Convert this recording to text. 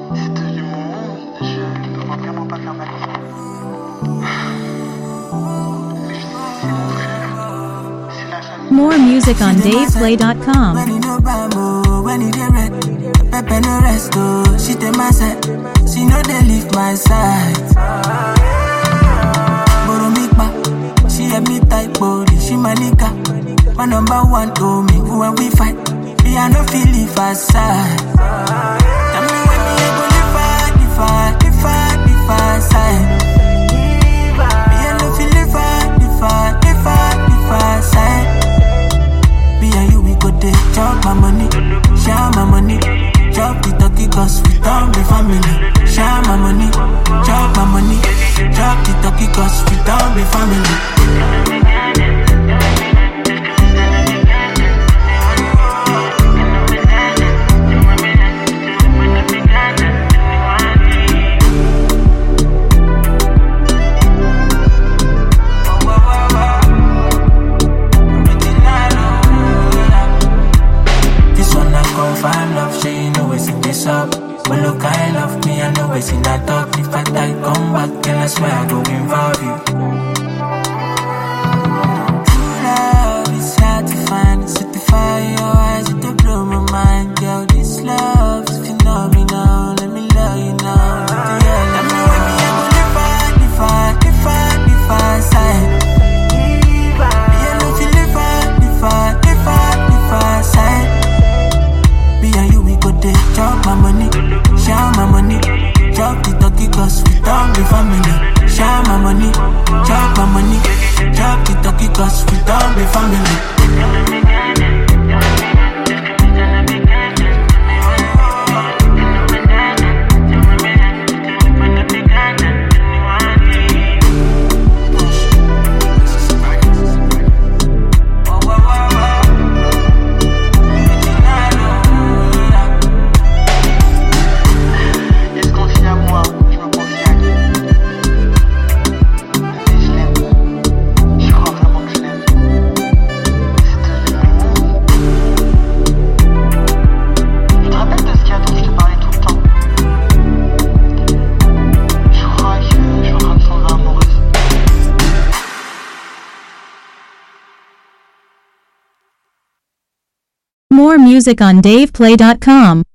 C'est devenu mon monde, je ne vois vraiment pas faire ma vie. Mais je sais que c'est mon frère, c'est la famille. More music on DavePlay.com. When you know bamboo, when you get red, Pepe no rest, oh. She take my side, she know they leave my side. Boromikpa, she have me tight body, she my nigga. My number one, oh me, when we fight, me I no feel leave her side. Tell me when me I go live her side. Me I no feel live her side. Me and you, we go take chop my money, share my money. Chop the turkey cause we don't be family. Share my money, chop my money. Chop the turkey cause we don't be family. Find love, she know it's in this up. But look, I love me, I know it's in that talk. If I die, come back, then I swear I go involve you. True love is hard to find. Set the fire in your eyes, it to blow my mind. Girl, this love is phenomenal. Let me love you now. Let me when me, I go live her side. Me, I know feel live her side. Me and you, we go take chop my money, share my money. Chop the turkey cause we don't be family. Share my money, chop my money. Chop the turkey cause we don't be family. More music on DavePlay.com.